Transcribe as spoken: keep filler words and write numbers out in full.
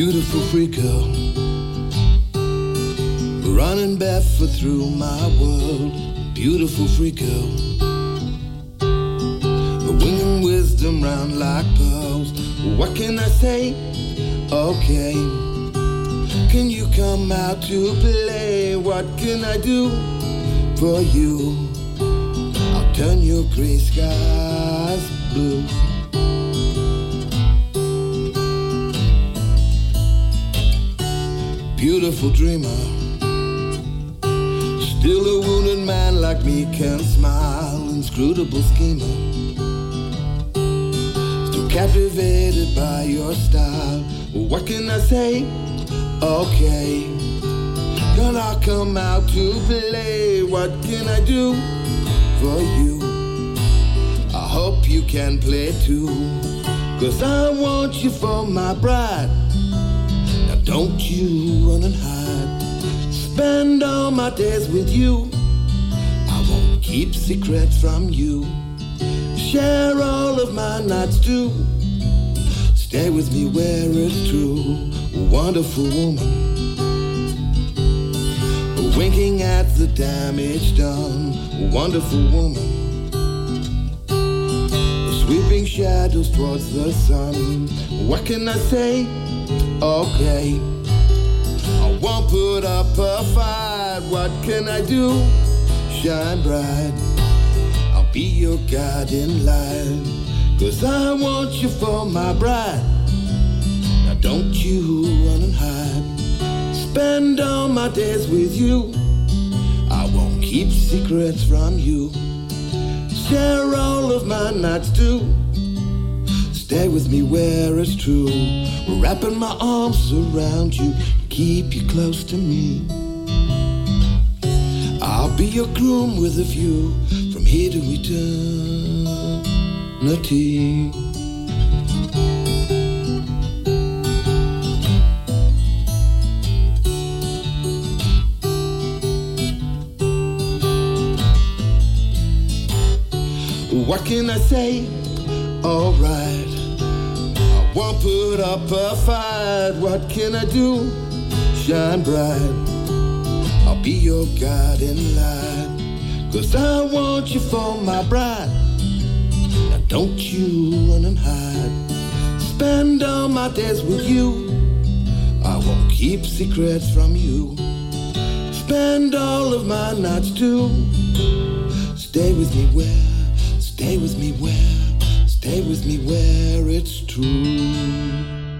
Beautiful freak girl, running barefoot through my world. Beautiful freak girl, winging wisdom round like pearls. What can I say? Okay, can you come out to play? What can I do for you? I'll turn your gray skies blue. Beautiful dreamer, still a wounded man like me can smile. Inscrutable schemer, still captivated by your style. What can I say? Okay, gonna come out to play. What can I do for you? I hope you can play too, 'cause I want you for my bride. Don't you run and hide. Spend all my days with you. I won't keep secrets from you. Share all of my nights too. Stay with me where it's true. Wonderful woman, winking at the damage done. Wonderful woman, sweeping shadows towards the sun. What can I say? Okay, I won't put up a fight. What can I do? Shine bright, I'll be your guiding light, 'cause I want you for my bride. Now don't you run and hide. Spend all my days with you. I won't keep secrets from you. Share all of my nights too. Stay with me where it's true. Wrapping my arms around you, keep you close to me. I'll be your groom with a view from here to eternity. What can I say? All right, won't put up a fight. What can I do? Shine bright, I'll be your guiding light, 'cause I want you for my bride. Now don't you run and hide. Spend all my days with you. I won't keep secrets from you. Spend all of my nights too. Stay with me where, stay with me where, stay with me where it's true.